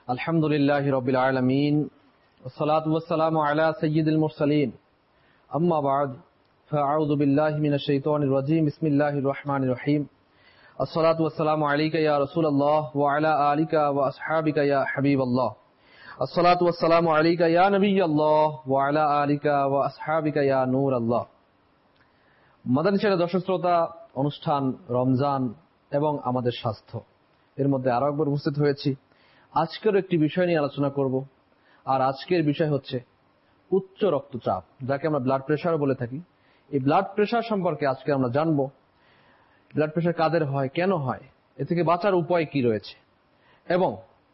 আলহামদুলিল্লাহি রাব্বিল আলামিন ওয়াসসালাতু ওয়াসসালামু আলা সাইয়্যিদিল মুরসালিন আম্মা বা'দ ফাআউযু বিল্লাহি মিনাশ শাইতানির রাজীম বিসমিল্লাহির রহমানির রহিম আসসালাতু ওয়াসসালামু আলাইকা ইয়া রাসূলুল্লাহ ওয়া আলা আলিকা ওয়া আসহাবিকা ইয়া হাবিবাল্লাহ আসসালাতু ওয়াসসালামু আলাইকা ইয়া নবিয়াল্লাহ ওয়া আলা আলিকা ওয়া আসহাবিকা ইয়া নূরাল্লাহ। মাদানী চ্যানেলের দর্শক শ্রোতা, অনুষ্ঠান রমজান এবং আমাদের স্বাস্থ্য এর মধ্যে আরো একবার উপস্থিত হয়েছি। আজকের একটি বিষয় নিয়ে আলোচনা করব, আর আজকের বিষয় হচ্ছে উচ্চ রক্তচাপ, যাকে আমরা ব্লাড প্রেশার বলে থাকি। এই ব্লাড প্রেশার সম্পর্কে আজকে আমরা জানব। ব্লাড প্রেশার কাদের হয়, কেন হয়, এ থেকে বাঁচার উপায় কি রয়েছে, এবং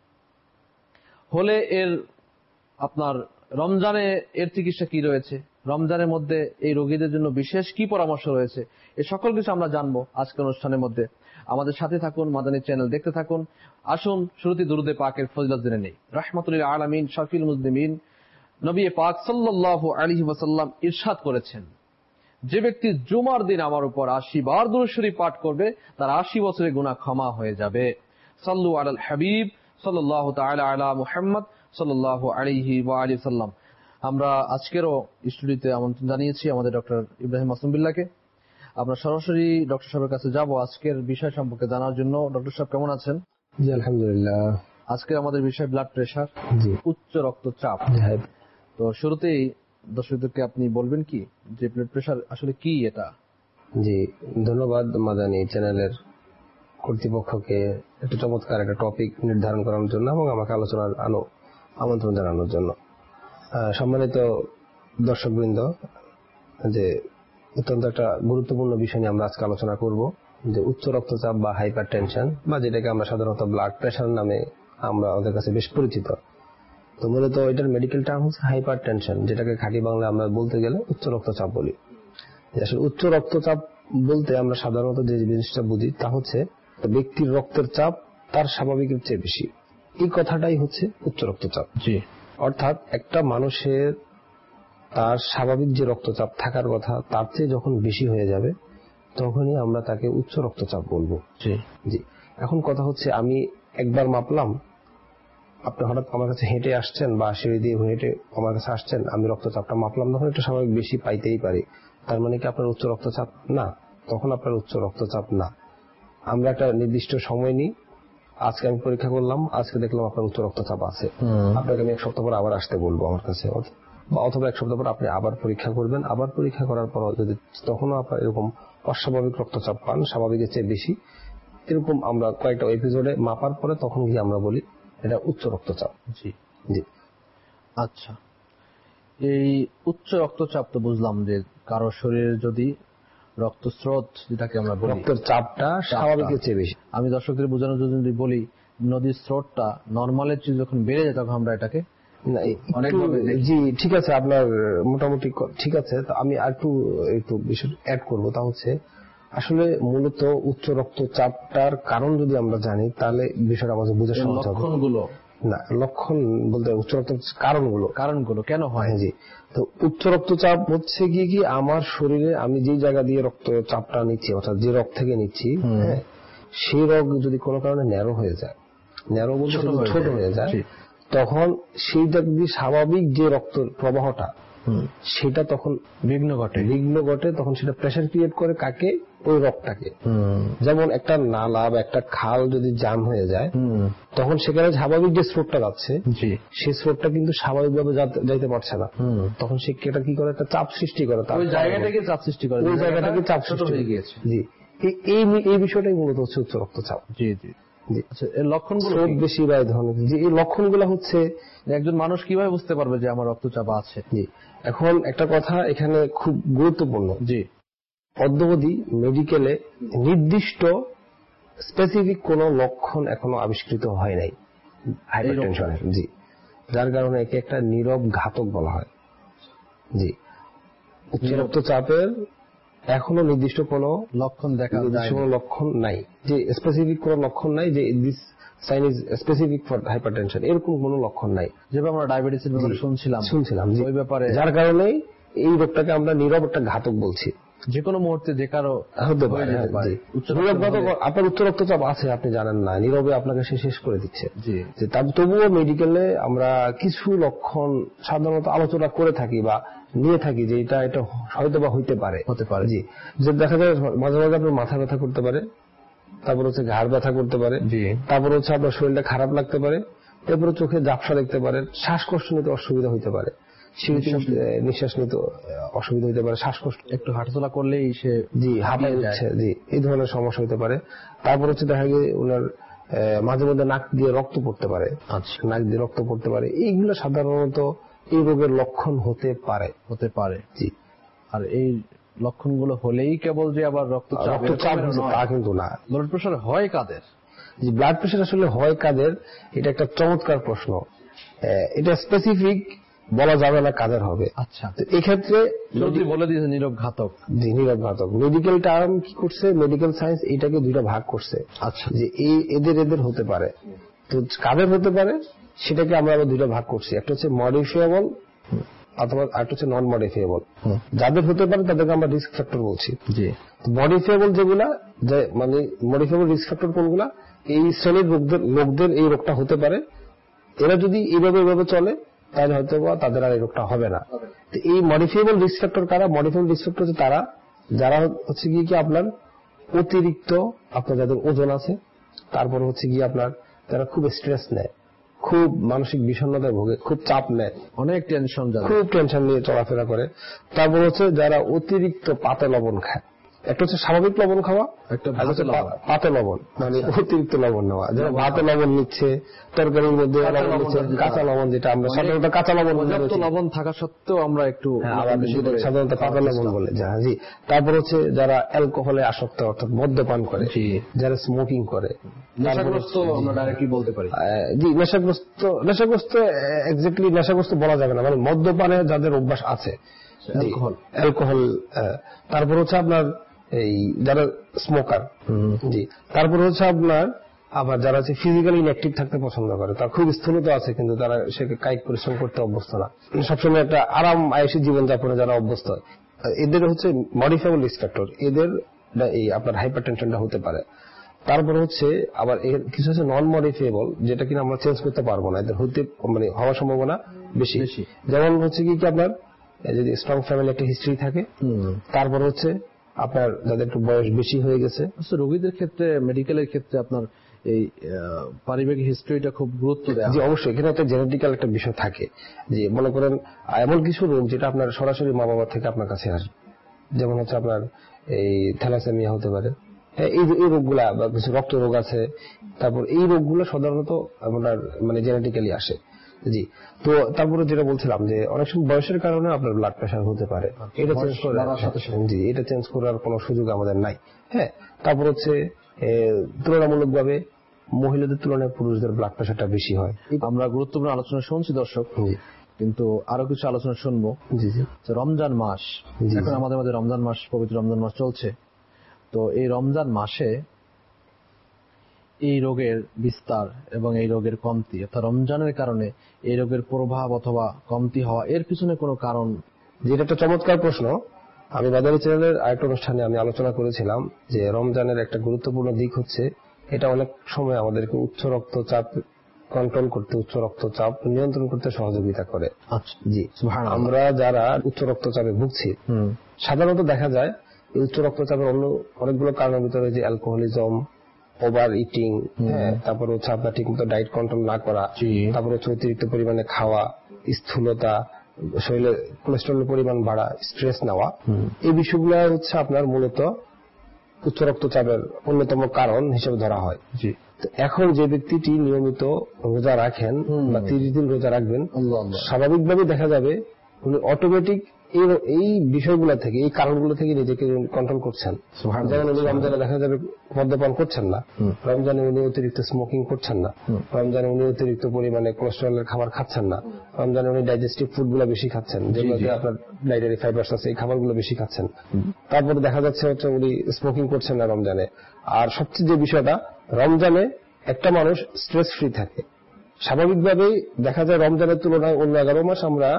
হলে আপনার রমজানে এর চিকিৎসা কি রয়েছে, রমজানের মধ্যে এই রোগীদের জন্য বিশেষ কি পরামর্শ রয়েছে, এই সকল কিছু আমরা জানবো আজকের অনুষ্ঠানের মধ্যে। আমাদের সাথে থাকুন, মাদানী চ্যানেল দেখতে থাকুন। আসুন শুরুতে দুরুদে পাকের ফজিলত জেনে নেই। রাহমাতুল আলামিন শাফিউল মুজলিমিন নবী পাক সাল্লাল্লাহু আলাইহি ওয়াসাল্লাম ইরশাদ করেছেন, যে ব্যক্তি জুমার দিন আমার উপর 80 বার দুরূদ শরীফ পাঠ করবে তার 80 বছরের গুনাহ ক্ষমা হয়ে যাবে। সাল্লু আলাল হাবিব সাল্লাল্লাহু তাআলা আলা মুহাম্মদ সাল্লাল্লাহু আলাইহি ওয়া আলিহি সাল্লাম। আমরা আজকেরও স্টুডিওতে আমন্ত্রণ জানিয়েছি আমাদের ডক্টর ইব্রাহিম মাসুম বিল্লাহকে। আমরা সরাসরি ডক্টর সাহেবের কাছে যাব আজকের বিষয় সম্পর্কে জানার জন্য। ডক্টর সাহেব কেমন আছেন? জি আলহামদুলিল্লাহ। আজকে আমাদের বিষয় ব্লাড প্রেশার, উচ্চ রক্তচাপ। তো শুরুতেই দর্শকদেরকে আপনি বলবেন কি যে ব্লাড প্রেশার আসলে কি এটা? জি ধন্যবাদ মাদানী চ্যানেলের কর্তৃপক্ষকে একটা চমৎকার একটা টপিক নির্ধারণ করার জন্য এবং আমাকে আলোচনার আমন্ত্রণ জানানোর জন্য। সম্মানিত দর্শকবৃন্দ, যে অত্যন্ত একটা গুরুত্বপূর্ণ বিষয় নিয়ে আমরা আজকে আলোচনা করব, যে উচ্চ রক্তচাপ বা হাইপার টেনশন, বা যেটাকে আমরা সাধারণত ব্লাড প্রেশার নামে আমরা ওদের কাছে বেশ পরিচিত। তো মূলত এটার মেডিকেল টার্ম হচ্ছে হাইপার টেনশন, যেটাকে খাঁটি বাংলায় আমরা বলতে গেলে উচ্চ রক্তচাপ বলি। আসলে উচ্চ রক্তচাপ বলতে আমরা সাধারণত যে জিনিসটা বুঝি তা হচ্ছে ব্যক্তির রক্তের চাপ তার স্বাভাবিকের চেয়ে বেশি। এই কথাটাই হচ্ছে উচ্চ রক্তচাপ। অর্থাৎ একটা মানুষের তার স্বাভাবিক যে রক্তচাপ থাকার কথা তার চেয়ে যখন বেশি হয়ে যাবে তখনই আমরা তাকে উচ্চ রক্তচাপ বলবো। জি এখন কথা হচ্ছে, আমি একবার মাপলাম, আপনি হঠাৎ আমার কাছে হেঁটে আসছেন বা সিঁড়ি দিয়ে হেঁটে আমার কাছে আসছেন, আমি রক্তচাপটা মাপলাম, তখন একটু স্বাভাবিক বেশি পাইতেই পারি। তার মানে কি আপনার উচ্চ রক্তচাপ না? তখন আপনার উচ্চ রক্তচাপ না। আমরা একটা নির্দিষ্ট সময় নিই, আজকে আমি পরীক্ষা করলাম, আজকে দেখলাম আপনার উচ্চ রক্তচাপ আছে, আপনাকে আমি 1 সপ্তাহ পর আবার আসতে বলবো আমার কাছে, অথবা 1 সপ্তাহ পর আপনি আবার পরীক্ষা করবেন। আবার পরীক্ষা করার পর যদি তখনও আপনার এরকম অস্বাভাবিক রক্তচাপ পান, স্বাভাবিকের চেয়ে বেশি, এরকম আমরা কয়েকটা এপিসোডে মাপার পরে তখন গিয়ে আমরা বলি এটা উচ্চ রক্তচাপ। জি জি। আচ্ছা, এই উচ্চ রক্তচাপ তো বুঝলাম যে কারো শরীরে যদি রক্তস্রোত, যেটাকে আমরা বলি রক্তের চাপটা স্বাভাবিকের চেয়ে বেশি। আমি দর্শকদের বোঝানোর জন্য যদি বলি নদীর স্রোতটা নর্মালের চেয়ে যখন বেড়ে যায় তখন আমরা এটাকে জি ঠিক আছে, আপনার মোটামুটি ঠিক আছে। আমি একটু বিষয় অ্যাড করবো, তা হচ্ছে আসলে মূলত উচ্চ রক্তচাপটার কারণ যদি আমরা জানি তাহলে বিষয়টা আমাদের বোঝা সহজ হবে। লক্ষণগুলো না, লক্ষণ বলতে উচ্চ রক্তচাপ কারণগুলো কেন হয়। জি, তো উচ্চ রক্তচাপ হচ্ছে কি আমার শরীরে আমি যে জায়গা দিয়ে রক্তচাপটা নিচ্ছি, অর্থাৎ যে রগ থেকে নিচ্ছি, হ্যাঁ, সেই রগ যদি কোনো কারণে ন্যারো হয়ে যায়, ন্যারো বলতে ছোট হয়ে যায়, তখন সেইটা যদি স্বাভাবিক যে রক্ত প্রবাহটা সেটা তখন বিঘ্ন ঘটে, তখন সেটা প্রেসার ক্রিয়েট করে কাকে? ওই রক্তটাকে। যেমন একটা নালা বা একটা খাল যদি জাম হয়ে যায়, তখন সেখানে স্বাভাবিক যে স্রোতটা যাচ্ছে সেই স্রোতটা কিন্তু স্বাভাবিকভাবে যাইতে পারছে না, তখন সে কেটা কি করে? একটা চাপ সৃষ্টি করে, ওই জায়গাটাকে চাপ সৃষ্টি হয়ে গিয়েছে। জি, এই বিষয়টাই মূলত হচ্ছে উচ্চ রক্তচাপ। জি জি। এর লক্ষণগুলো বেশি বা এই ধরনের যে এই লক্ষণগুলো হচ্ছে একজন মানুষ কিভাবে বুঝতে পারবে যে আমার রক্তচাপ আছে? জি, এখন একটা কথা এখানে খুব গুরুত্বপূর্ণ, যে অদ্যাবধি মেডিকেলে নির্দিষ্ট স্পেসিফিক কোন লক্ষণ এখনো আবিষ্কৃত হয় নাই হাইপারটেনশনের। জি, যার কারণে একে একটা নীরব ঘাতক বলা হয়। জি, উচ্চ রক্তচাপের এখনো নির্দিষ্ট কোন লক্ষণ লক্ষণ নাই, যে স্পেসিফিক কোন লক্ষণ নাই যে this sign is specific for hypertension, এরকম কোন লক্ষণ নাই। যেভাবে আমরা ডায়াবেটিসের ব্যাপারে শুনছিলাম ওই ব্যাপারে, যার কারণে এই রোগটাকে আমরা নীরব একটা ঘাতক বলছি। যে কোনো মুহূর্তে যে কারো হতে পারে। আপনার উচ্চ রক্তচাপ আছে, আপনি জানেন না, নীরবে আপনাকে সে শেষ করে দিচ্ছে। যে তবুও মেডিকেলে আমরা কিছু লক্ষণ সাধারণত আলোচনা করে থাকি বা নিয়ে থাকি যে এটা হয়তো বা হতে পারে। জি, যে দেখা যায় মাঝে মাঝে আপনার মাথা ব্যথা করতে পারে, তারপর হচ্ছে ঘাড় ব্যথা করতে পারে, তারপর হচ্ছে আপনার শরীরটা খারাপ লাগতে পারে, এরপরে চোখে ঝাপসা দেখতে পারে, শ্বাসকষ্ট নিতে অসুবিধা হইতে পারে, নিঃশ্বাস নিতে অসুবিধা হইতে পারে, শ্বাসকষ্ট, একটু হাঁটাচলা করলেই সে হাঁপিয়ে যাচ্ছে, জি, এই ধরনের সমস্যা হতে পারে। তারপর হচ্ছে দেখা যায় ওনার মাঝে মধ্যে নাক দিয়ে রক্ত পড়তে পারে, নাক দিয়ে রক্ত পড়তে পারে। এইগুলো সাধারণত এই রোগের লক্ষণ হতে পারে। জি, আর এই লক্ষণগুলো হলেই কেবল যে আবার রক্তচাপ তা কিন্তু না। ব্লাড প্রেশার হয় কাদের? জি, ব্লাড প্রেশার আসলে হয় কাদের, এটা একটা চমৎকার প্রশ্ন। এটা স্পেসিফিক বলা যাবে না কাদের হবে। আচ্ছা, তো এক্ষেত্রে বলে দিয়েছে নীরব ঘাতক। জি, নীরব ঘাতক। মেডিকেল টার্ম কি করছে, মেডিকেল সায়েন্স এটাকে দুইটা ভাগ করছে। আচ্ছা, যে এদের হতে পারে, তো কাদের হতে পারে সেটাকে আমরা আবার দুইটা ভাগ করছি। একটা হচ্ছে মডিফিয়েবল অথবা একটা হচ্ছে নন মডিফিয়েবল। যাদের হতে পারে তাদেরকে আমরা রিস্ক ফ্যাক্টর বলছি। জি, মডিফিয়েবল যেগুলা, মানে মডিফিয়েবল রিস্ক ফ্যাক্টর কোনগুলা, এই শ্রেণীর লোকদের এই রোগটা হতে পারে। এরা যদি এইভাবে চলে তাহলে হয়তো তাদের আর এই রোগটা হবে না। তো এই মডিফিয়েবল রিস্ক ফ্যাক্টর কারা? মডিফিয়েবল রিস্ক ফ্যাক্টর হচ্ছে তারা যারা হচ্ছে কি আপনার অতিরিক্ত, আপনার যাদের ওজন আছে, তারপর হচ্ছে কি আপনার যারা খুব স্ট্রেস নেয়, খুব মানসিক বিষণ্ণতায় ভোগে, খুব চাপ নেয়, অনেক টেনশন, খুব টেনশন নিয়ে চলাফেরা করে। তারপর হচ্ছে যারা অতিরিক্ত পাতে লবণ খায়। একটা হচ্ছে স্বাভাবিক লবণ খাওয়া, একটা পাতে লবণ, মানে অতিরিক্ত লবণ নেওয়া। যেমন ভাতে লবণ নিচ্ছে, তরকারির মধ্যে লবণ নিচ্ছে, কাঁচা লবণ, যেটা আমরা সাধারণত কাঁচা লবণ, লবণ থাকা সত্ত্বেও আমরা একটু সাধারণত পাতা লবণ বলে। জি, তারপর হচ্ছে যারা অ্যালকোহলে আসক্ত, অর্থাৎ মদ্যপান করে, যারা স্মোকিং করে, নেশাগ্রস্ত আমরা ডাইরেক্টলি বলতে পারি। জি, নেশাগ্রস্ত এক্স্যাক্টলি নেশাগ্রস্ত বলা যাবে না, মানে মদ্যপানে যাদের অভ্যাস আছে, অ্যালকোহল। তারপর হচ্ছে আপনার এই যারা স্মোকার। জি, তারপর হচ্ছে আপনার আবার যারা হচ্ছে ফিজিক্যালি ইনঅ্যাক্টিভ থাকতে পছন্দ করে, তার খুব স্থূলতা আছে কিন্তু তারা সে কায়িক পরিশ্রম করতে অভ্যস্ত না, সবসময় একটা আরাম আয়েশি জীবনযাপনে যারা অভ্যস্ত, এদের হচ্ছে মডিফাইবল রিস্ক ফ্যাক্টর, এদের এই আপনার হাইপারটেনশনটা হতে পারে। তারপর হচ্ছে আবার এর কিছু হচ্ছে নন মডিফাইবল, যেটা কিনা আমরা চেঞ্জ করতে পারবো না, এদের মানে হওয়ার সম্ভাবনা বেশি। যেমন হচ্ছে কি আপনার যদি স্ট্রং ফ্যামিলি একটা হিস্ট্রি থাকে, তারপর হচ্ছে আপনার যাদের একটু বয়স বেশি হয়ে গেছে। রোগীদের ক্ষেত্রে, মেডিকেলের ক্ষেত্রে আপনার এই পারিবারিক হিস্ট্রিটা খুব গুরুত্ব দেয়। জি, অবশ্যই এখানে একটা জেনেটিক্যাল একটা বিষয় থাকে। যে মনে করেন এমন কিছু রোগ যেটা আপনার সরাসরি মা বাবা থেকে আপনার কাছে আসে, যেমন হচ্ছে আপনার এই থ্যালাসেমিয়া হতে পারে, এই রোগগুলা, বা কিছু রক্ত রোগ আছে, তারপর এই রোগগুলো সাধারণত আপনার মানে জেনেটিক্যালি আসে। জি, তো তারপরে যেটা বলছিলাম যে অনেক সময় বয়সের কারণে আপনার ব্লাড প্রেশার হতে পারে, এটা চেঞ্জ করার, জি, এটা চেঞ্জ করার কোনো সুযোগ আমাদের নাই। হ্যাঁ, তারপর হচ্ছে তুলনামূলকভাবে মহিলাদের তুলনায় পুরুষদের ব্লাড প্রেশারটা বেশি হয়। আমরা গুরুত্বপূর্ণ আলোচনা শুনছি দর্শক, কিন্তু আরো কিছু আলোচনা শুনবো। জি জি, রমজান মাস, এখন আমাদের মধ্যে রমজান মাস, পবিত্র রমজান মাস চলছে। তো এই রমজান মাসে এই রোগের বিস্তার এবং এই রোগের কমতি, অর্থাৎ রমজানের কারণে এই রোগের প্রভাব অথবা কমতি হওয়া, এর পিছনে কোনো কারণ? যেটা একটা চমৎকার প্রশ্ন। আমি বাজারি চ্যানেলের আরেকটা অনুষ্ঠানে আমি আলোচনা করেছিলাম যে রমজানের একটা গুরুত্বপূর্ণ দিক হচ্ছে এটা অনেক সময় আমাদেরকে উচ্চ রক্তচাপ কন্ট্রোল করতে, উচ্চ রক্তচাপ নিয়ন্ত্রণ করতে সহযোগিতা করে। জি, আমরা যারা উচ্চ রক্তচাপে ভুগছি, সাধারণত দেখা যায় এই উচ্চ রক্তচাপের অন্য অনেকগুলো কারণের ভিতরে যে অ্যালকোহলিজম, ওভার ইটিং, তারপর হচ্ছে আপনার ঠিক মতো ডায়েট কন্ট্রোল না করা, তারপর হচ্ছে অতিরিক্ত পরিমাণে খাওয়া, স্থূলতা, শরীরে কোলেস্টেরলের পরিমাণ বাড়া, স্ট্রেস নেওয়া, এই বিষয়গুলো হচ্ছে আপনার মূলত উচ্চ রক্তচাপের অন্যতম কারণ হিসেবে ধরা হয়। জি, এখন যে ব্যক্তিটি নিয়মিত রোজা রাখেন বা 30 দিন রোজা রাখবেন, স্বাভাবিকভাবে দেখা যাবে উনি অটোমেটিক এই বিষয়গুলো থেকে, এই কারণগুলো থেকে নিজেকে কন্ট্রোল করছেন। যেমন উনি রমজানে দেখা যাবে মদ্যপান করছেন না, রমজানে উনি অতিরিক্ত স্মোকিং করছেন না, রমজানে উনি অতিরিক্ত পরিমাণে কোলেস্টেরলের খাবার খাচ্ছেন না, রমজানে উনি ডাইজেস্টিভ ফুডগুলো বেশি খাচ্ছেন, যেগুলোতে আপনার ডায়েটারি ফাইবারস আছে, এই খাবারগুলো বেশি খাচ্ছেন। তারপরে দেখা যাচ্ছে হচ্ছে উনি স্মোকিং করছেন না রমজানে। আর সবচেয়ে যে বিষয়টা, রমজানে একটা মানুষ স্ট্রেস ফ্রি থাকে। স্বাভাবিকভাবেই দেখা যায় রমজানের তুলনায় অন্য 11 মাস আমরা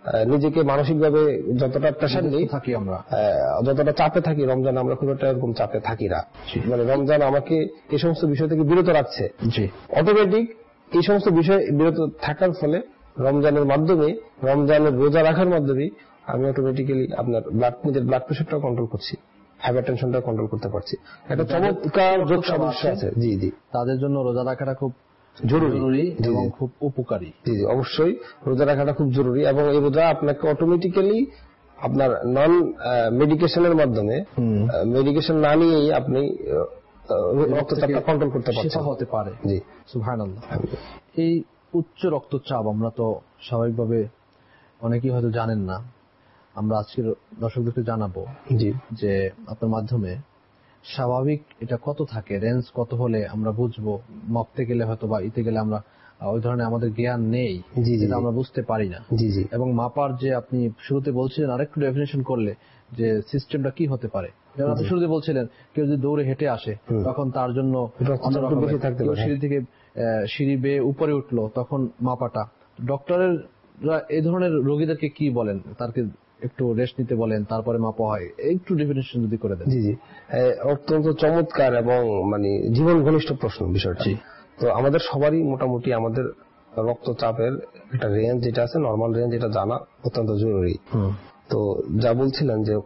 নিজেকে মানসিকভাবে যতটা প্রেশার নিই থাকি আমরা, যতটা চাপে থাকি, রমজান আমরা খুব একটা এরকম চাপে থাকি না। মানে রমজান আমাকে এই সমস্ত বিষয় থেকে বিরত রাখছে। অটোমেটিক এই সমস্ত বিষয় বিরত থাকার ফলে রমজানের মাধ্যমে, রমজানের রোজা রাখার মাধ্যমে আমি অটোমেটিক্যালি আপনার নিজের ব্লাড প্রেশারটাও কন্ট্রোল করছি, হাইপারটেনশনটাও কন্ট্রোল করতে পারছি। একটা চমৎকার যোগ সমস্যা আছে। জি জি, তাদের জন্য রোজা রাখাটা খুব জরুরি এবং খুব উপকারী। জি জি, অবশ্যই রোজা রাখাটা খুব জরুরি, এবং এই রোজা আপনাকে অটোমেটিক্যালি আপনার নন মেডিকেশনের মাধ্যমে, মেডিকেশন না নিয়েই আপনি রক্তচাপটা কন্ট্রোল করতে পারছেন, হতে পারে। জি, সুবহানাল্লাহ। এই উচ্চ রক্তচাপ আমরা তো স্বাভাবিকভাবে অনেকেই হয়তো জানেন না, আমরা আজকের দর্শকদেরকে জানাবো যে আপনার মাধ্যমে স্বাভাবিক এটা কত থাকে, রেঞ্জ কত হলে আমরা বুঝবো, মাপতে গেলে হয়তো বা ইতে গেলে আমরা ওই ধরনের আমাদের জ্ঞান নেই, যেটা আমরা বুঝতে পারি না। এবং মাপার যে আপনি শুরুতে বলছিলেন, আরেকটু ডেফিনেশন করলে যে সিস্টেমটা কি হতে পারে। যেমন আপনি শুরুতে বলছিলেন কেউ যদি দৌড়ে হেঁটে আসে তখন তার জন্য সিঁড়ি থেকে সিঁড়ি বেয়ে উপরে উঠলো তখন মাপাটা, ডক্টরের এই ধরনের রোগীদেরকে কি বলেন, তারকে একটু রেস্ট নিতে বলেন, তারপরে মাপা হয়, একটু ডেফিনেশন যদি করে দেন। জি জি, অত্যন্ত চমৎকার এবং মানে জীবন ঘনিষ্ঠ প্রশ্ন বিষয়টা। তো আমাদের সবারই মোটামুটি আমাদের রক্তচাপের একটা রেঞ্জ যেটা আছে, নরমাল রেঞ্জ, এটা জানা অত্যন্ত জরুরি। তো যা বলছিলেন যে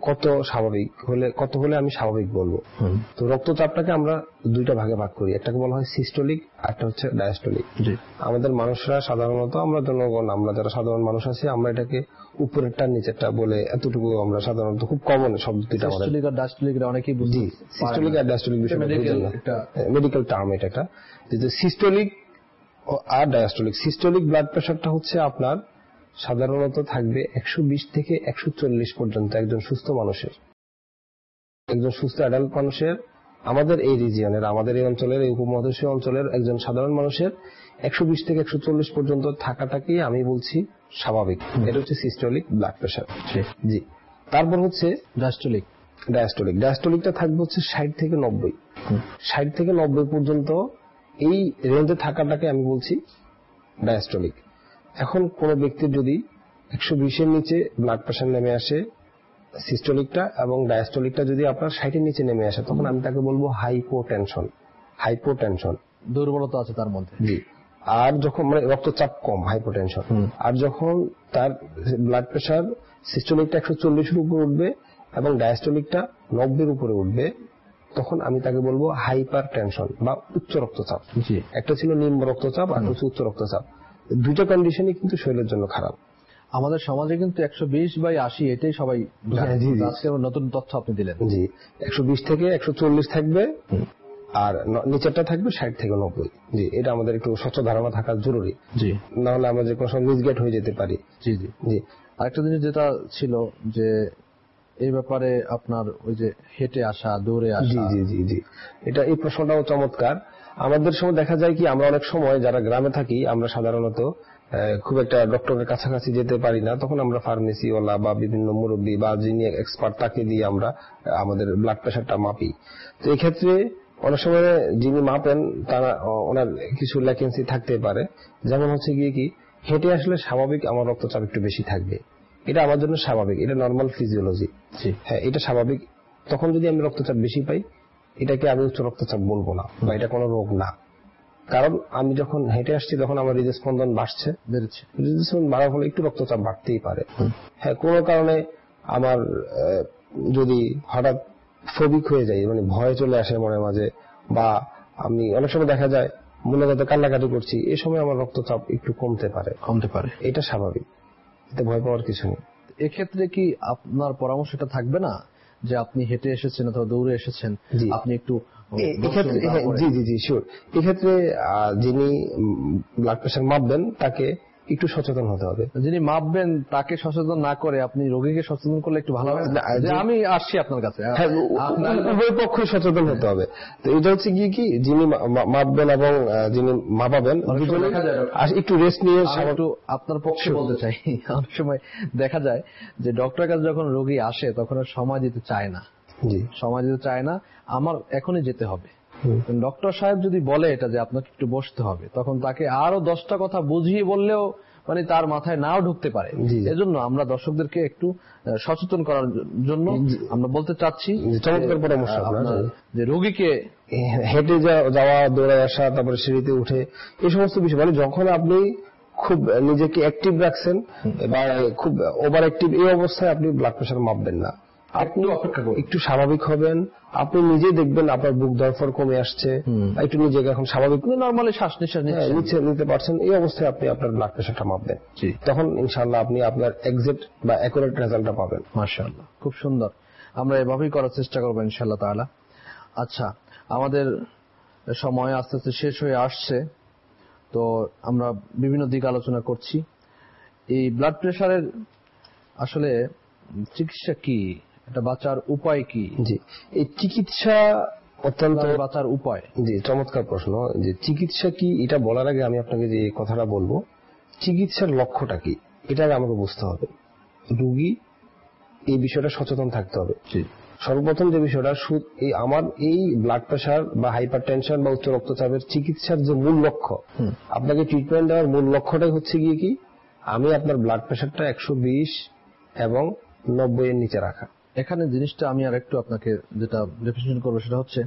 কত হলে আমি স্বাভাবিক বলবো, তো রক্তচাপটাকে আমরা দুইটা ভাগে ভাগ করি, একটাকে বলা হয় সিস্টোলিক, একটা হচ্ছে ডায়াস্টোলিক। আমাদের মানুষরা সাধারণত, আমরা জনগণ, আমরা যারা সাধারণ মানুষ আছি, আমরা এটাকে উপরেরটা নিচেরটা বলে এতটুকু আমরা সাধারণত খুব কমন শব্দ দুইটা আমাদের। সিস্টোলিক আর ডায়াস্টোলিক অনেকেই বুঝি, সিস্টোলিক আর ডায়াস্টোলিক বিষয়টা মেডিকেল টার্ম, এটা একটা সিস্টোলিক আর ডায়াস্টোলিক। সিস্টোলিক ব্লাড প্রেশারটা হচ্ছে আপনার সাধারণত থাকবে 120 থেকে 140 পর্যন্ত একজন সুস্থ মানুষের, একজন সুস্থ অ্যাডাল্ট মানুষের, আমাদের এই রিজিয়নের, আমাদের এই অঞ্চলের, এই উপমহাদেশীয় অঞ্চলের একজন সাধারণ মানুষের 120 থেকে 140 পর্যন্ত থাকাটাকেই আমি বলছি স্বাভাবিক। এটা হচ্ছে সিস্টোলিক ব্লাড প্রেশার। জি, তারপর হচ্ছে ডায়াস্টোলিক। ডায়াস্টোলিকটা থাকবে হচ্ছে 60 থেকে 90। 60 থেকে 90 পর্যন্ত এই রেঞ্জে থাকাটাকে আমি বলছি ডায়াস্টোলিক। এখন কোন ব্যক্তির যদি 120-এর নিচে ব্লাড প্রেশার নেমে আসে, সিস্টোলিকটা এবং ডায়াস্টোলিকটা যদি আপনার 60-এর নিচে নেমে আসে, তখন আমি তাকে বলবো হাইপোটেনশন, দুর্বলতা আছে তার মধ্যে। জি, আর যখন মানে রক্তচাপ কম, হাইপোটেনশন। আর যখন তার ব্লাড প্রেশার সিস্টোলিকটা 140-এর উপর উঠবে এবং ডায়াস্টোলিকটা 90-এর উপরে উঠবে, তখন আমি তাকে বলবো হাইপার টেনশন বা উচ্চ রক্তচাপ। একটা ছিল নিম্ন রক্তচাপ আর হচ্ছে উচ্চ রক্তচাপ। দুইটা কন্ডিশনই কিন্তু শরীরের জন্য খারাপ। আমাদের সমাজে কিন্তু 120/80 এটাই সবাই আজকে নতুন তথ্য আপনি দিলেন। জি, 120 থেকে 140 থাকবে আর নিচেরটা থাকবে 60 থেকে 90। জি, এটা আমাদের একটু স্বচ্ছ ধারণা থাকা জরুরি। জি, না হলে আমরা যে কোনো সময় মিসগাইড হয়ে যেতে পারি। জি জি জি। আরেকটা জিনিস যেটা ছিল যে এই ব্যাপারে আপনার ওই যে হেঁটে আসা, দৌড়ে আসা। জি জি জি জি, এটা এই প্রশ্নটাও চমৎকার। আমাদের সময় দেখা যায় কি, আমরা অনেক সময় যারা গ্রামে থাকি, আমরা সাধারণত খুব একটা ডক্টরের কাছাকাছি যেতে পারি না, তখন আমরা ফার্মেসিওয়ালা বা বিভিন্ন মুরব্বী বা যিনি এক্সপার্ট তাকে দিয়ে আমরা আমাদের ব্লাড প্রেশারটা মাপি। তো এক্ষেত্রে অনেক সময় যিনি মাপেন তারা ওনার কিছু ল্যাকেন্সি থাকতে পারে, যেমন হচ্ছে গিয়ে কি, হেঁটে আসলে স্বাভাবিক আমার রক্তচাপ একটু বেশি থাকবে, এটা আমার জন্য স্বাভাবিক, এটা নর্মাল ফিজিওলজি। হ্যাঁ, এটা স্বাভাবিক। তখন যদি আমি রক্তচাপ বেশি পাই, এটাকে আমি উচ্চ রক্তচাপ বলবো না বা এটা কোনো রোগ না, কারণ আমি যখন হেঁটে আসছি তখন আমার হৃদস্পন্দন বেড়েছে, হৃদস্পন্দন বাড়ার ফলে একটু রক্তচাপ বাড়তেই পারে। হ্যাঁ, কোনো কারণে আমার যদি হঠাৎ ফোবিক হয়ে যায়, মানে ভয় চলে আসে মনের মাঝে, বা আমি অনেক সময় দেখা যায় মনে যাতে কান্নাকাটি করছি, এই সময় আমার রক্তচাপ একটু কমতে পারে, এটা স্বাভাবিক, এতে ভয় পাওয়ার কিছু নেই। এক্ষেত্রে কি আপনার পরামর্শটা থাকবে না যে আপনি হেঁটে এসেছেন অথবা দৌড়ে এসেছেন, আপনি একটু জি জি জি শিওর, এক্ষেত্রে যিনি ব্লাড প্রেশার মাপবেন তাকে একটু সচেতন হতে হবে। যিনি মাপবেন তাকে সচেতন না করে আপনি রোগীকে সচেতন করলে একটু ভালো হবে। আমি আসছি আপনার কাছে, উভয় পক্ষই সচেতন হতে হবে। তো এটা হচ্ছে গিয়ে কি, যিনি মাপবেন এবং যিনি মাপাবেন একটু রেস্ট নিয়ে, একটু আপনার পক্ষে বলতে চাই, অনেক সময় দেখা যায় যে ডক্টরের কাছে যখন রোগী আসে তখন সময় দিতে চায় না, আমার এখনই যেতে হবে। ডক্টর সাহেব যদি বলে এটা যে আপনাকে একটু বসতে হবে, তখন তাকে আরো 10টা কথা বুঝিয়ে বললেও মানে তার মাথায় নাও ঢুকতে পারে। এজন্য আমরা দর্শকদেরকে একটু সচেতন করার জন্য আমরা বলতে চাচ্ছি চমৎকার পরামর্শ যে রোগীকে হেঁটে যাওয়া, দৌড়ে আসা, তারপরে সিঁড়িতে উঠে এই সমস্ত বিষয়, মানে যখন আপনি খুব নিজেকে অ্যাক্টিভ রাখছেন বা খুব ওভার অ্যাক্টিভ, এই অবস্থায় আপনি ব্লাড প্রেশার মাপবেন না। আপনি একটু স্বাভাবিক হবেন, আপনি নিজেই দেখবেন আপনার বুক ধড়ফড় কমে আসছে, একটু নিজেকে এখন স্বাভাবিক নরমালি শ্বাস নিঃশ্বাস নিতে পারছেন, এই অবস্থায় আপনি আপনার ব্লাড প্রেশারটা মাপবেন। তখন ইনশাআল্লাহ আপনি আপনার এক্সাক্ট বা অ্যাকুরেট রেজাল্টটা পাবেন। মাশাআল্লাহ, খুব সুন্দর। আমরা এভাবেই করার চেষ্টা করবো ইনশাআল্লাহ তাআলা। আচ্ছা, আমাদের সময় আস্তে আস্তে শেষ হয়ে আসছে, তো আমরা বিভিন্ন দিক আলোচনা করছি। এই ব্লাড প্রেশারের আসলে চিকিৎসা কি, এটা বাঁচার উপায় কি? জি, এই চিকিৎসা অত্যন্ত বাঁচার উপায়। জি, চমৎকার প্রশ্ন। যে চিকিৎসা কি, এটা বলার আগে আমি আপনাকে যে কথাটা বলবো, চিকিৎসার লক্ষ্যটা কি এটা আমাকে বুঝতে হবে। রোগী এই বিষয়টা সচেতন থাকতে হবে। সর্বপ্রথম যে বিষয়টা, আমার এই ব্লাড প্রেশার বা হাইপার টেনশন বা উচ্চ রক্তচাপের চিকিৎসার যে মূল লক্ষ্য, আপনাকে ট্রিটমেন্ট দেওয়ার মূল লক্ষ্যটাই হচ্ছে গিয়ে কি, আমি আপনার ব্লাড প্রেশারটা 120 এবং 90 এর নিচে রাখা। এখানে জিনিসটা আমি আর একটু আপনাকে যেটা ডেফিনিশন করবো সেটা হচ্ছে,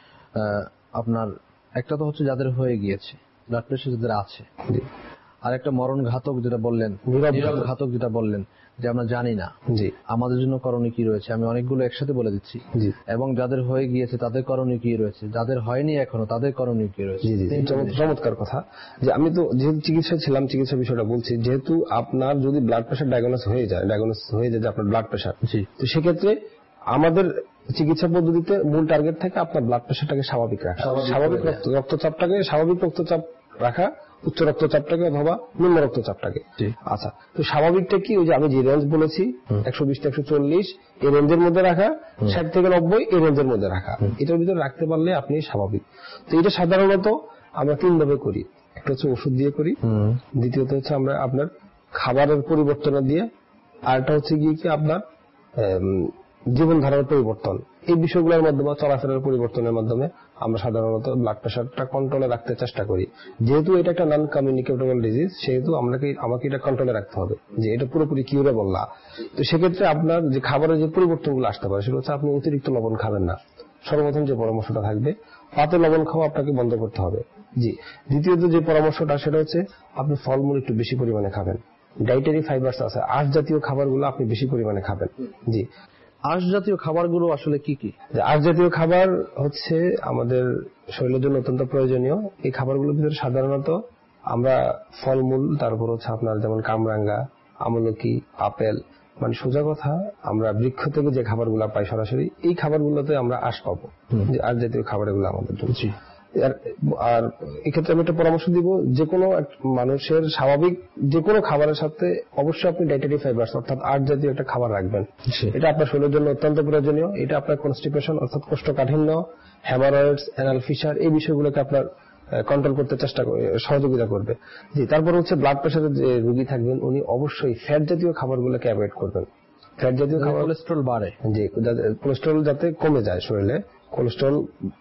আপনার একটা তো হচ্ছে যাদের হয়ে গিয়েছে ব্লাড প্রেশার, যাদের আছে, আর একটা মরণ ঘাতক যেটা বললেন, নীরব ঘাতক যেটা বললেন যে আমরা জানি না আমাদের জন্য করণীয় কি রয়েছে। আমি অনেকগুলো একসাথে বলে দিচ্ছি, এবং যাদের হয়ে গিয়েছে তাদের করণীয় কি রয়েছে, যাদের হয়নি এখনো তাদের করণীয় কি রয়েছে। চমৎকার কথা। যে আমি তো যেহেতু চিকিৎসা ছিলাম, চিকিৎসা বিষয়টা বলছি, যেহেতু আপনার যদি ব্লাড প্রেশার ডায়াগনোস হয়ে যায় যে আপনার ব্লাড প্রেশার, তো সেক্ষেত্রে আমাদের চিকিৎসা পদ্ধতিতে মূল টার্গেট থাকে আপনার ব্লাড প্রেশারটাকে স্বাভাবিক রাখা, স্বাভাবিক রক্তচাপটাকে স্বাভাবিক রক্তচাপ রাখা, উচ্চ রক্তচাপটাকে অথবা নিম্ন রক্তচাপটাকে। আচ্ছা, তো স্বাভাবিকটা কি, ওই যে আমি যে রেঞ্জ বলেছি 120 থেকে 140 এই রেঞ্জের মধ্যে রাখা, 60 থেকে 90 এই রেঞ্জের মধ্যে রাখা, এটার ভিতরে রাখতে পারলে আপনি স্বাভাবিক। তো এটা সাধারণত আমরা 3 ভাবে করি। একটা হচ্ছে ওষুধ দিয়ে করি, দ্বিতীয়ত হচ্ছে আমরা আপনার খাবারের পরিবর্তন দিয়ে, আরটা হচ্ছে গিয়ে কি আপনার জীবন ধারার পরিবর্তন, এই বিষয়গুলোর মাধ্যমে, চলাফেরার পরিবর্তনের মাধ্যমে আমরা সাধারণত ব্লাড প্রেশারটা কন্ট্রোলে রাখতে চেষ্টা করি। যেহেতু এটা একটা নন কমিউনিকেবল ডিজিজ, সেহেতু আমাকে এটা কন্ট্রোলে রাখতে হবে, যে এটা পুরোপুরি কিউরেবল না। তো সেক্ষেত্রে আপনার যে খাবারের যে পরিবর্তনগুলো আসতে পারে, সেটা হচ্ছে আপনি অতিরিক্ত লবণ খাবেন না। সর্বপ্রথম যে পরামর্শটা থাকবে, পাতে লবণ খাওয়া আপনাকে বন্ধ করতে হবে। জি, দ্বিতীয়ত যে পরামর্শটা, সেটা হচ্ছে আপনি ফলমূল একটু বেশি পরিমাণে খাবেন। ডায়েটারি ফাইবারস আছে, আঁশ জাতীয় খাবারগুলো আপনি বেশি পরিমাণে খাবেন। জি, আঁশ জাতীয় খাবারগুলো আসলে কি কি? আঁশ জাতীয় খাবার হচ্ছে আমাদের শরীরের জন্য অত্যন্ত প্রয়োজনীয়। এই খাবারগুলোর ভিতরে সাধারণত আমরা ফলমূল, তারপর হচ্ছে আপনার যেমন কামরাঙ্গা, আমলকি, আপেল, মানে সোজা কথা আমরা বৃক্ষ থেকে যে খাবারগুলো পাই সরাসরি, এই খাবারগুলোতে আমরা আঁশ পাবো। আঁশ জাতীয় খাবারগুলো আমাদের জন্য। আর এক্ষেত্রে আমি একটা পরামর্শ দিব, যে কোনো মানুষের স্বাভাবিক যে কোনো খাবারের সাথে অবশ্যই আপনি ডায়েটারি ফাইবারস অর্থাৎ আঁশ জাতীয় একটা খাবার রাখবেন। এটা আপনার শরীরের জন্য অত্যন্ত প্রয়োজনীয়। এটা আপনার কনস্টিপেশন অর্থাৎ কোষ্ঠকাঠিন্য, হ্যামারয়েডস, অ্যানাল ফিশার, এই বিষয়গুলোকে আপনার কন্ট্রোল করতে সহযোগিতা করবে। জি, তারপর হচ্ছে ব্লাড প্রেশারের যে রোগী থাকবেন, উনি অবশ্যই ফ্যাট জাতীয় খাবারগুলোকে অ্যাভয়েড করবেন। ফ্যাট জাতীয় খাবার, কোলেস্টেরল বাড়ে, জি, কোলেস্টেরল যাতে কমে যায় শরীরে, কোলেস্টেরল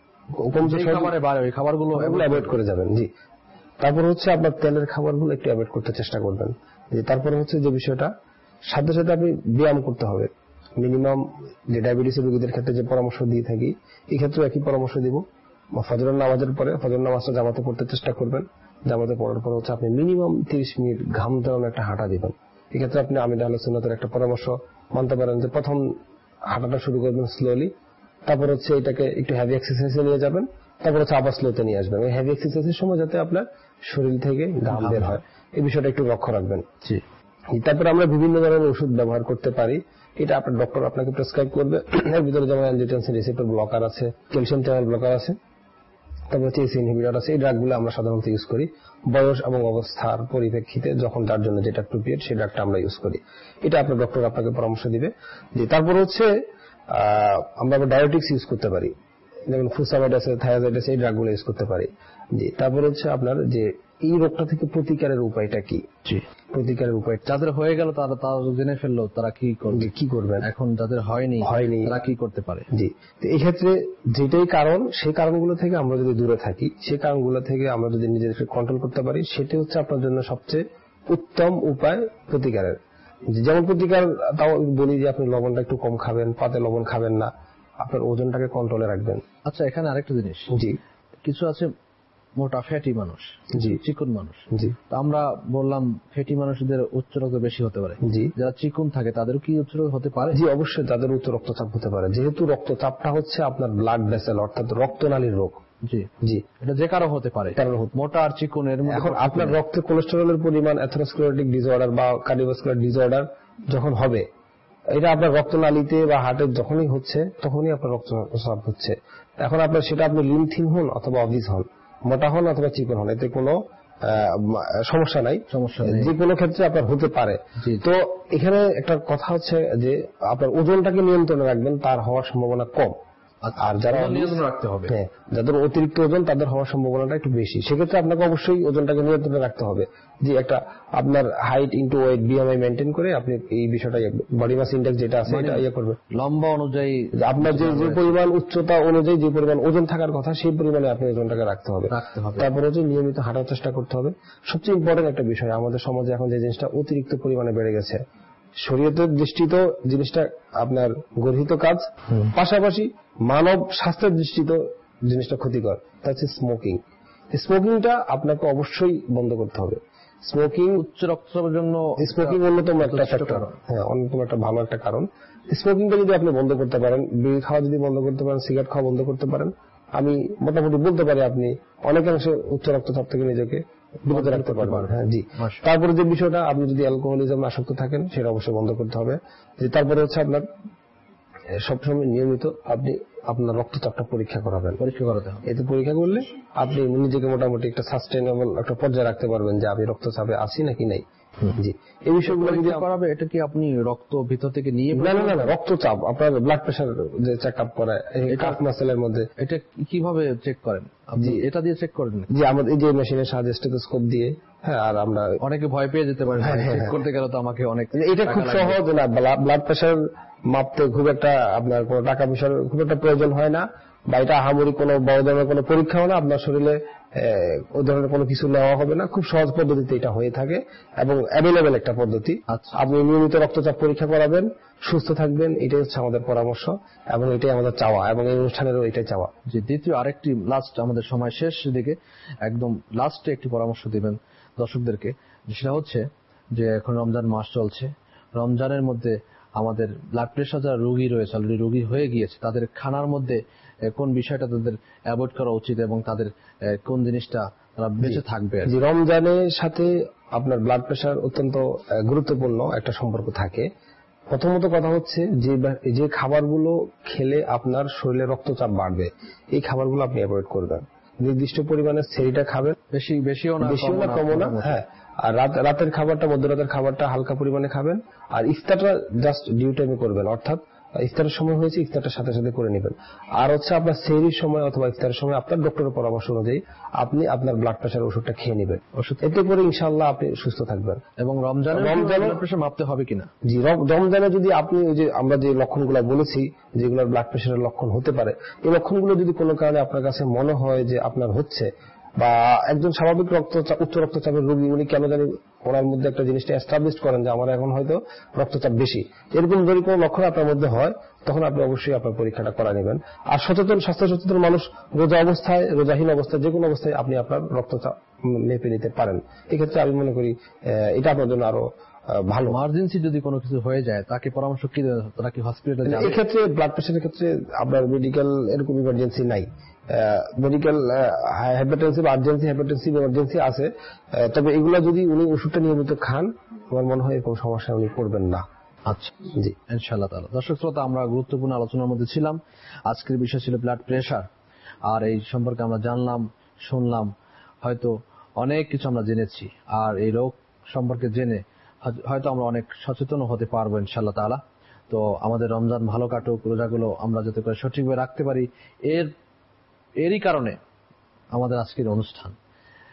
খাবারগুলো অ্যাভয়েড করে যাবেন। জি, তারপর হচ্ছে আপনার তেলের খাবারগুলো একটু অ্যাভয়েড করতে চেষ্টা করবেন। তারপরে হচ্ছে যে বিষয়টা, সাথে সাথে আপনি ব্যায়াম করতে হবে। মিনিমাম যে ডায়াবেটিসের রোগীদের ক্ষেত্রে যে পরামর্শ দিয়ে থাকি, এই ক্ষেত্রে একই পরামর্শ দিব। ফজরের নামাজের পরে ফজর নামাজটা জামাতে পড়তে চেষ্টা করবেন। জামাতে পড়ার পর হচ্ছে আপনি মিনিমাম 30 মিনিট ঘাম ধরানো একটা হাঁটা দিবেন। এক্ষেত্রে আপনি আমির আহলে সুন্নাতের একটা পরামর্শ মানতে পারেন, যে প্রথম হাঁটাটা শুরু করবেন স্লোলি, তারপর হচ্ছে এটাকে একটু হেভি এক্সারসাইজে নিয়ে যাবেন, তারপর হচ্ছে আবার স্লোতে নিয়ে আসবেন। ওই হেভি এক্সারসাইজের সময় যাতে আপনার শরীর থেকে ঘাম বের হয়, এই বিষয়টা একটু লক্ষ্য রাখবেন। তারপর আমরা বিভিন্ন ধরনের ওষুধ ব্যবহার করতে পারি, এটা আপনার ডক্টর আপনাকে প্রেসক্রাইব করবে। এর ভিতরে যেমন অ্যানজিওটেনসিন রিসেপ্টর ব্লকার আছে, ক্যালসিয়াম চ্যানেল ব্লকার আছে, তারপর হচ্ছে এসি ইনহিবিটর আছে। এই ড্রাগগুলো আমরা সাধারণত ইউজ করি বয়স এবং অবস্থার পরিপ্রেক্ষিতে, যখন যার জন্য যেটা অ্যাপ্রোপ্রিয়েট সেই ড্রাগটা আমরা ইউজ করি। এটা আপনার ডক্টর আপনাকে পরামর্শ দিবে। তারপর হচ্ছে আমরা ডায়াবেটিক্স ইউজ করতে পারি, যেমন ফুসামাইড আছে, থায়াজাইড আছে, এই ড্রাগগুলো ইউজ করতে পারি। জি, তারপর হচ্ছে আপনার যে এই রোগটা থেকে প্রতিকারের উপায়টা কি, প্রতিকারের উপায় যাদের হয়ে গেল তারা জেনে ফেললো তারা কি করবেন, এখন যাদের হয়নি তারা কি করতে পারে। জি, তো এই ক্ষেত্রে যেটাই কারণ, সেই কারণগুলো থেকে আমরা যদি দূরে থাকি, সেই কারণগুলো থেকে আমরা যদি নিজেদেরকে কন্ট্রোল করতে পারি, সেটা হচ্ছে আপনার জন্য সবচেয়ে উত্তম উপায় প্রতিকারের। যেমন প্রতিকার তাও বলি যে আপনি লবণটা একটু কম খাবেন, পাতে লবণ খাবেন না, আপনার ওজনটাকে কন্ট্রোলে রাখবেন। আচ্ছা, এখানে আরেকটা জিনিস, জি, কিছু আছে মোটা ফ্যাটি মানুষ, জি, চিকন মানুষ। জি, তো আমরা বললাম ফ্যাটি মানুষদের উচ্চ রক্তচাপ বেশি হতে পারে, জি, যারা চিকন থাকে তাদেরও কি উচ্চ রক্তচাপ হতে পারে? জি, অবশ্যই তাদের উচ্চ রক্তচাপ হতে পারে, যেহেতু রক্তচাপটা হচ্ছে আপনার ব্লাড ভেসেল অর্থাৎ রক্তনালীর রোগ। জি, জি, এটা যে কারো হতে পারে, মোটা আর চিকনের মধ্যে। এখন আপনার রক্তে কোলেস্টেরলের পরিমাণ, অ্যাথেরোস্ক্লেরোটিক ডিসঅর্ডার বা কার্ডিওভাস্কুলার ডিসঅর্ডার যখন হবে, এটা আপনার রক্তনালীতে বা হার্টে যখনই হচ্ছে তখনই আপনার রক্তচাপ হচ্ছে। এখন আপনার সেটা আপনি লিন থিন হন অথবা অবিজ হন, মোটা হন অথবা চিকন হন, এতে কোনো সমস্যা নাই, যে কোনো ক্ষেত্রে আপনার হতে পারে। তো এখানে একটা কথা হচ্ছে যে আপনার ওজনটাকে নিয়ন্ত্রণে রাখবেন, তার হওয়ার সম্ভাবনা কম। আর যারা নিয়ন্ত্রণ রাখতে হবে, যাদের অতিরিক্ত ওজন তাদের হওয়ার সম্ভাবনাটা একটু বেশি, সেক্ষেত্রে আপনাকে অবশ্যই ওজনটাকে নিয়ন্ত্রণে রাখতে হবে। যে একটা আপনার height into weight BMI maintain করে আপনি এই বিষয়টা বডি মাস ইনডেক্স যেটা আছে এটা করবে, লম্বা অনুযায়ী আপনার যে পরিমাণ উচ্চতা অনুযায়ী যে পরিমাণ ওজন থাকার কথা সেই পরিমাণে আপনি ওজনটাকে রাখতে হবে। তারপরে হচ্ছে নিয়মিত হাঁটার চেষ্টা করতে হবে। সবচেয়ে ইম্পর্টেন্ট একটা বিষয়, আমাদের সমাজে এখন যে জিনিসটা অতিরিক্ত পরিমাণে বেড়ে গেছে, শরীয়তের দৃষ্টিতেও জিনিসটা আপনার গর্হিত কাজ, পাশাপাশি মানব স্বাস্থ্যের দৃষ্টিতেও জিনিসটা ক্ষতিকর, তা হচ্ছে স্মোকিং। স্মোকিংটা আপনাকে অবশ্যই বন্ধ করতে হবে। স্মোকিং উচ্চ রক্তচাপের জন্য স্মোকিং অন্যতম একটা ফ্যাক্টর, অন্যতম একটা ভালো একটা কারণ। স্মোকিংটা যদি আপনি বন্ধ করতে পারেন, বিড়ি খাওয়া যদি বন্ধ করতে পারেন, সিগারেট খাওয়া বন্ধ করতে পারেন, আমি মোটামুটি বলতে পারি আপনি অনেকাংশে উচ্চ রক্তচাপ থেকে নিজেকে বিরত রাখতে পারবেন। হ্যাঁ, জি। তারপরে যে বিষয়টা, আপনি যদি অ্যালকোহলিজমে আসক্ত থাকেন সেটা অবশ্যই বন্ধ করতে হবে। যে তারপরে হচ্ছে আপনার সবসময় নিয়মিত আপনি আপনার রক্তচাপটা পরীক্ষা করাবেন, পরীক্ষা করাতে হবে। এতে পরীক্ষা করলে আপনি নিজেকে মোটামুটি একটা সাস্টেনেবল একটা পর্যায়ে রাখতে পারবেন যে আমি রক্তচাপে আছি নাকি নাই। জি, এই বিষয়গুলো যদি করাবে, এটা কি আপনি রক্ত ভিতর থেকে নিয়ে? না, রক্তচাপ আপনার ব্লাড প্রেশার যে চেক আপ করায় কাফ মাসেলের মধ্যে, এটা কিভাবে চেক করেন আপনি? এটা দিয়ে চেক করেন? জি, আমাদের এই যে মেশিনের সাহায্যে স্টেথোস্কোপ দিয়ে। হ্যাঁ, আর আমরা অনেকে ভয় পেয়ে যেতে পারে চেক করতে গেলে, তো আমাকে অনেক, এটা খুব সহজ না। ব্লাড প্রেশার মাপতে খুব একটা আপনার কোনো টাকা পয়সার খুব একটা প্রয়োজন হয় না, বা এটা আহামরি কোনো বড় ধরনের কোনো পরীক্ষাও না, আপনার শরীরে ওই ধরনের কোনো কিছু নেওয়া হবে না, খুব সহজ পদ্ধতিতে এটা হয়ে থাকে এবং অ্যাভেলেবেল একটা পদ্ধতি। আপনি নিয়মিত রক্তচাপ পরীক্ষা করাবেন, সুস্থ থাকবেন, এটাই হচ্ছে আমাদের পরামর্শ এবং এটাই আমাদের চাওয়া, এবং এই অনুষ্ঠানেরও এটাই চাওয়া। জি, দ্বিতীয় আরেকটি লাস্ট, আমাদের সময় শেষ দিকে, একদম লাস্টে একটি পরামর্শ দিবেন দর্শকদেরকে, সেটা হচ্ছে যে এখন রমজান মাস চলছে, রমজানের মধ্যে আমাদের ব্লাড প্রেশার যারা রোগী রয়েছে, অলরেডি রোগী হয়ে গিয়েছে, তাদের খানার মধ্যে কোন বিষয়টা তাদের অ্যাভয়েড করা উচিত এবং তাদের কোন জিনিসটা তারা বেঁচে থাকবে? রমজানের সাথে আপনার ব্লাড প্রেশার অত্যন্ত গুরুত্বপূর্ণ একটা সম্পর্ক থাকে। প্রথমত কথা হচ্ছে যে খাবারগুলো খেলে আপনার শরীরে রক্তচাপ বাড়বে, এই খাবারগুলো আপনি অ্যাভয়েড করবেন। নির্দিষ্ট পরিমাণে সেরিটা খাবেন, বেশিও না কমও না। হ্যাঁ, আর রাতের খাবারটা, মধ্যরাতের খাবারটা হালকা পরিমাণে খাবেন, আর ইফতারটা জাস্ট ডিউ টাইমে করবেন, অর্থাৎ ইফতারের সময় হয়েছে ইফতারটা সাথে সাথে করে নেবেন। আর হচ্ছে আপনার সেহরির সময় অথবা ইফতারের সময় আপনার ডক্টরের পরামর্শ অনুযায়ী আপনি আপনার ব্লাড প্রেশার ওষুধটা খেয়ে নেবেন, এতে করে ইনশাআল্লাহ আপনি সুস্থ থাকবেন। এবং রমজানে ব্লাড প্রেশার মাপতে হবে কিনা? জি, রমজানে যদি আপনি ওই যে আমরা যে লক্ষণগুলো বলেছি, যেগুলো ব্লাড প্রেশারের লক্ষণ হতে পারে, এই লক্ষণগুলো যদি কোনো কারণে আপনার কাছে মনে হয় যে আপনার হচ্ছে, বা একজন স্বাভাবিক উচ্চ রক্তচাপের রোগী উনি কেন জানি ওনার মধ্যে একটা জিনিসটা এস্টাবলিশ করেন যে আমার এখন হয়তো রক্তচাপ বেশি, এরকম যদি কোনো লক্ষণ আপনার মধ্যে হয়, তখন আপনি অবশ্যই আপনার পরীক্ষাটা করা নেবেন। আর স্বাস্থ্য সচেতন মানুষ রোজা অবস্থায়, রোজাহীন অবস্থায়, যে কোনো অবস্থায় আপনি আপনার রক্তচাপ মেপে নিতে পারেন। এক্ষেত্রে আমি মনে করি এটা আপনার জন্য আরো ভালো। ইমার্জেন্সি যদি কোনো কিছু হয়ে যায়, তাকে পরামর্শ কি দেবেন? তারা কি হসপিটালে যাবে? এক্ষেত্রে ব্লাড প্রেশারের ক্ষেত্রে আপনার মেডিকেল এরকম ইমার্জেন্সি নাই। Medical hypertensive, urgency hypertensive emergency আছে, তবে এগুলো যদি উনি ওষুধটা নিয়মিত খান, আমার মনে হয় এরকম সমস্যা উনি পড়বেন না। আচ্ছা, জি, ইনশাআল্লাহ তাআলা। দর্শক শ্রোতা, আমরা গুরুত্বপূর্ণ আলোচনার মধ্যে ছিলাম। আজকের বিষয় ছিল ব্লাড প্রেশার, আর এই সম্পর্কে আমরা জানলাম, শুনলাম, হয়তো অনেক কিছু আমরা জেনেছি, আর এই রোগ সম্পর্কে জেনে হয়তো আমরা অনেক সচেতন হতে পারবো ইনশাআল্লাহ তাআলা। তো আমাদের রমজান ভালো কাটুক, রোজাগুলো আমরা যাতে করে সঠিকভাবে রাখতে পারি, এরই কারণে আমাদের আজকের অনুষ্ঠান,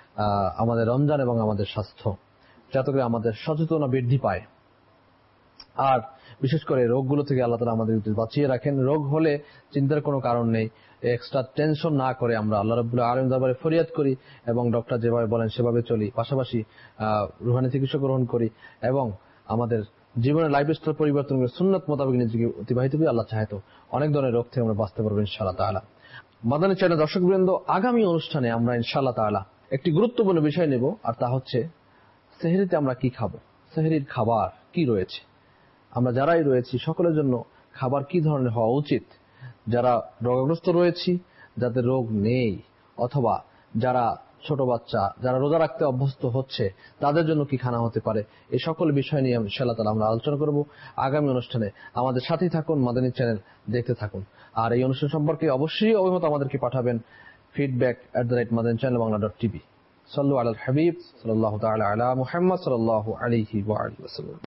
আমাদের রমজান এবং আমাদের স্বাস্থ্য, যাতে করে আমাদের সচেতনতা বৃদ্ধি পায়। আর বিশেষ করে রোগগুলো থেকে আল্লাহ তাআলা আমাদের বাঁচিয়ে রাখেন। রোগ হলে চিন্তার কোনো কারণ নেই, এক্সট্রা টেনশন না করে আমরা আল্লাহ রাব্বুল আলামিনের দরবারে ফরিয়াদ করি এবং ডক্টর যেভাবে বলেন সেভাবে চলি, পাশাপাশি রুহানি চিকিৎসা গ্রহণ করি এবং আমাদের জীবনের লাইফস্টাইল পরিবর্তন করে সুন্নাত মোতাবেক নিজেকে অতিবাহিত করি। আল্লাহ চাহে তো অনেক ধরনের রোগ থেকে আমরা বাঁচতে পারবো ইনশাআল্লাহ তাআলা। মাদানী চ্যানেল দর্শকবৃন্দ, আগামী অনুষ্ঠানে আমরা ইনশাআল্লাহ তাআলা একটি গুরুত্বপূর্ণ বিষয় নেব, আর তা হচ্ছে সেহরিতে আমরা কি খাবো, সেহরির খাবার কি রয়েছে, আমরা যারাই রয়েছি সকলের জন্য খাবার কি ধরনের হওয়া উচিত, যারা রোগগ্রস্ত রয়েছি, যাদের রোগ নেই, অথবা যারা ছোট বাচ্চা যারা রোজা রাখতে অভ্যস্ত হচ্ছে তাদের জন্য কি খানা হতে পারে, এই সকল বিষয় নিয়ে ইনশাআল্লাহ তাআলা আমরা আলোচনা করব আগামী অনুষ্ঠানে। আমাদের সাথেই থাকুন, মাদানী চ্যানেল দেখতে থাকুন। আর এই অনুষ্ঠান সম্পর্কে অবশ্যই অভিমত আমাদেরকে পাঠাবেন feedback@madaniychannelbangla.tv। সাল্লু আলাল হাবিব সাল্লাল্লাহু তাআলা আলা মুহাম্মদ সাল্লাল্লাহু আলাইহি ওয়া আলিহি ওয়াসাল্লাম।